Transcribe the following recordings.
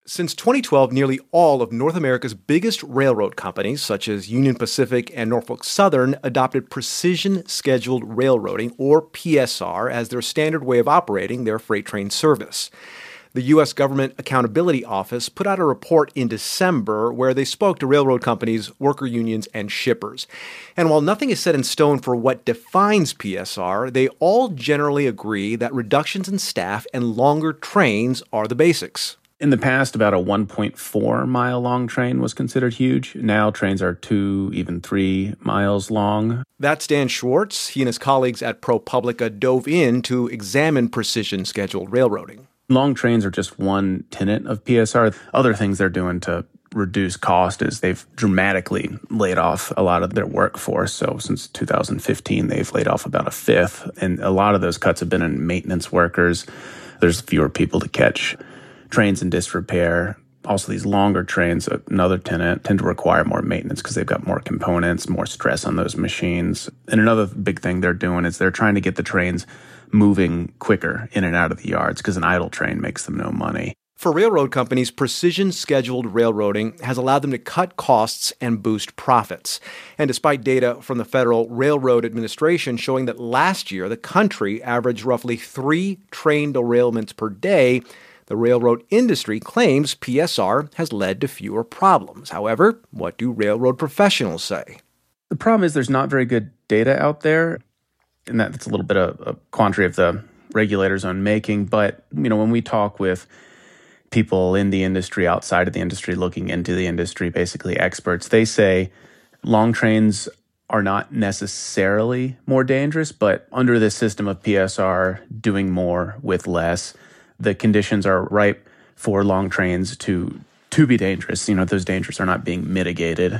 Since 2012, nearly all of North America's biggest railroad companies, such as Union Pacific and Norfolk Southern, adopted Precision Scheduled Railroading, or PSR, as their standard way of operating their freight train service. The U.S. Government Accountability Office put out a report in December where they spoke to railroad companies, worker unions, and shippers. And while nothing is set in stone for what defines PSR, they all generally agree that reductions in staff and longer trains are the basics. In the past, about a 1.4-mile long train was considered huge. Now trains are 2, even 3 miles long. That's Dan Schwartz. He and his colleagues at ProPublica dove in to examine precision scheduled railroading. Long trains are just one tenet of PSR. Other things they're doing to reduce cost is they've dramatically laid off a lot of their workforce. So since 2015, they've laid off about a fifth. And a lot of those cuts have been in maintenance workers. There's fewer people to catch trains in disrepair. Also, these longer trains, another tenet, tend to require more maintenance because they've got more components, more stress on those machines. And another big thing they're doing is they're trying to get the trains moving quicker in and out of the yards because an idle train makes them no money. For railroad companies, precision scheduled railroading has allowed them to cut costs and boost profits. And despite data from the Federal Railroad Administration showing that last year the country averaged roughly 3 train derailments per day, the railroad industry claims PSR has led to fewer problems. However, what do railroad professionals say? The problem is there's not very good data out there, and that's a little bit of a quandary of the regulators' own making. But, when we talk with people in the industry, outside of the industry, looking into the industry, basically experts, they say long trains are not necessarily more dangerous, but under this system of PSR, doing more with less, the conditions are ripe for long trains to be dangerous. Those dangers are not being mitigated.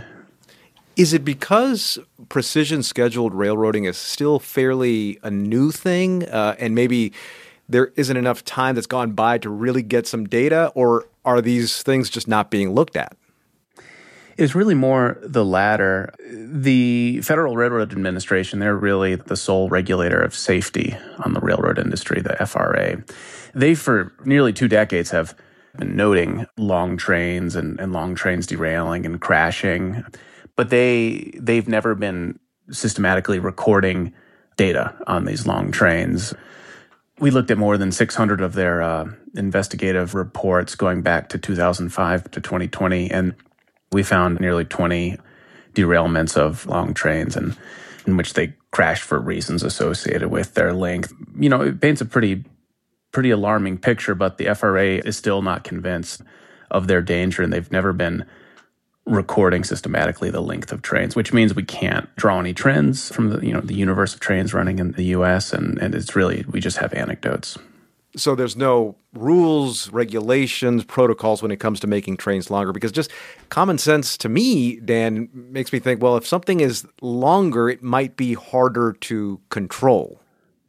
Is it because precision scheduled railroading is still fairly a new thing, and maybe there isn't enough time that's gone by to really get some data, or are these things just not being looked at? It's really more the latter. The Federal Railroad Administration, they're really the sole regulator of safety on the railroad industry, the FRA. They, for nearly 2 decades, have been noting long trains and long trains derailing and crashing, but they've never been systematically recording data on these long trains. We looked at more than 600 of their investigative reports going back to 2005 to 2020, and we found nearly 20 derailments of long trains and in which they crashed for reasons associated with their length. It paints a pretty alarming picture, but the FRA is still not convinced of their danger, and they've never been recording systematically the length of trains, which means we can't draw any trends from the universe of trains running in the U.S., and it's really, we just have anecdotes. So there's no rules, regulations, protocols when it comes to making trains longer, because just common sense to me, Dan, makes me think, well, if something is longer, it might be harder to control.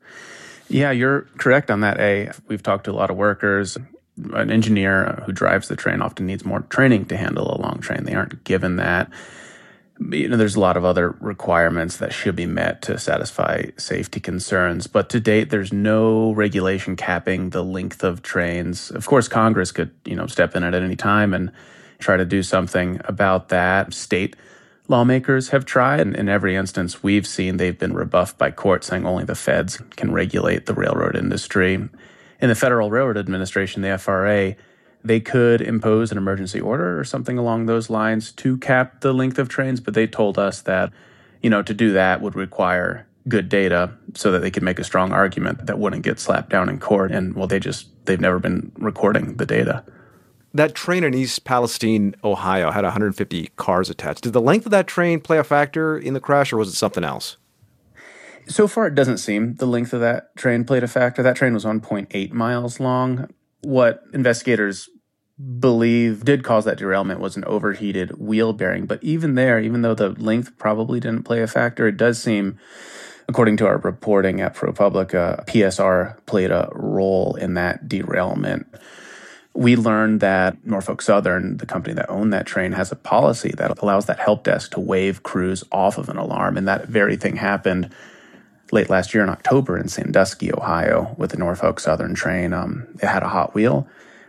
Yeah, you're correct on that, We've talked to a lot of workers. An engineer who drives the train often needs more training to handle a long train. They aren't given that. There's a lot of other requirements that should be met to satisfy safety concerns. But to date, there's no regulation capping the length of trains. Of course, Congress could, step in at any time and try to do something about that. State lawmakers have tried, and in every instance we've seen, they've been rebuffed by court saying only the feds can regulate the railroad industry. In the Federal Railroad Administration, the FRA, they could impose an emergency order or something along those lines to cap the length of trains, but they told us that, to do that would require good data so that they could make a strong argument that wouldn't get slapped down in court. And, they've never been recording the data. That train in East Palestine, Ohio, had 150 cars attached. Did the length of that train play a factor in the crash, or was it something else? So far, it doesn't seem the length of that train played a factor. That train was 1.8 miles long. What investigators believe did cause that derailment was an overheated wheel bearing. But even though the length probably didn't play a factor, it does seem, according to our reporting at ProPublica, PSR played a role in that derailment. We learned that Norfolk Southern, the company that owned that train, has a policy that allows that help desk to wave crews off of an alarm. And that very thing happened late last year in October in Sandusky, Ohio, with the Norfolk Southern train. It had a hot wheel.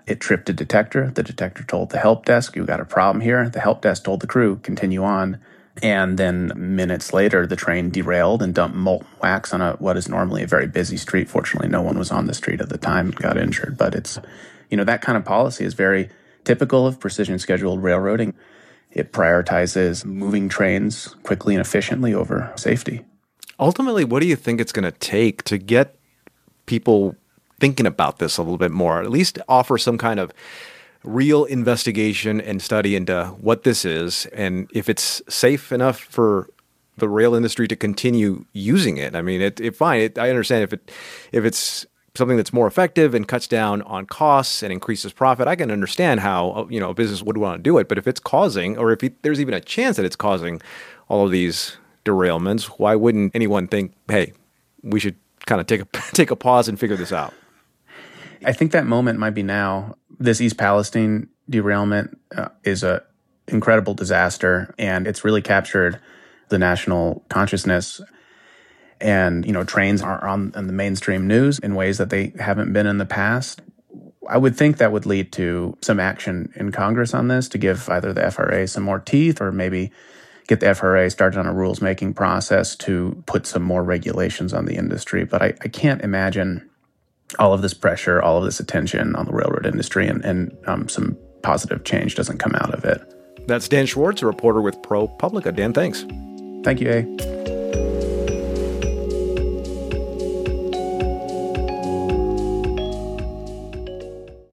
It tripped a detector. The detector told the help desk, "You got a problem here." The help desk told the crew, "Continue on." And then minutes later, the train derailed and dumped molten wax on what is normally a very busy street. Fortunately, no one was on the street at the time and got injured. But it's, that kind of policy is very typical of precision scheduled railroading. It prioritizes moving trains quickly and efficiently over safety. Ultimately, what do you think it's going to take to get people thinking about this a little bit more, at least offer some kind of real investigation and study into what this is and if it's safe enough for the rail industry to continue using it? I mean, I understand if it's something that's more effective and cuts down on costs and increases profit, I can understand how a business would want to do it. But if it's causing, or if there's even a chance that it's causing all of these derailments, why wouldn't anyone think, hey, we should kind of take a pause and figure this out? I think that moment might be now. This East Palestine derailment is an incredible disaster, and it's really captured the national consciousness. And, trains are on the mainstream news in ways that they haven't been in the past. I would think that would lead to some action in Congress on this to give either the FRA some more teeth or maybe get the FRA started on a rules-making process to put some more regulations on the industry. But I can't imagine all of this pressure, all of this attention on the railroad industry and some positive change doesn't come out of it. That's Dan Schwartz, a reporter with ProPublica. Dan, thanks. Thank you, A.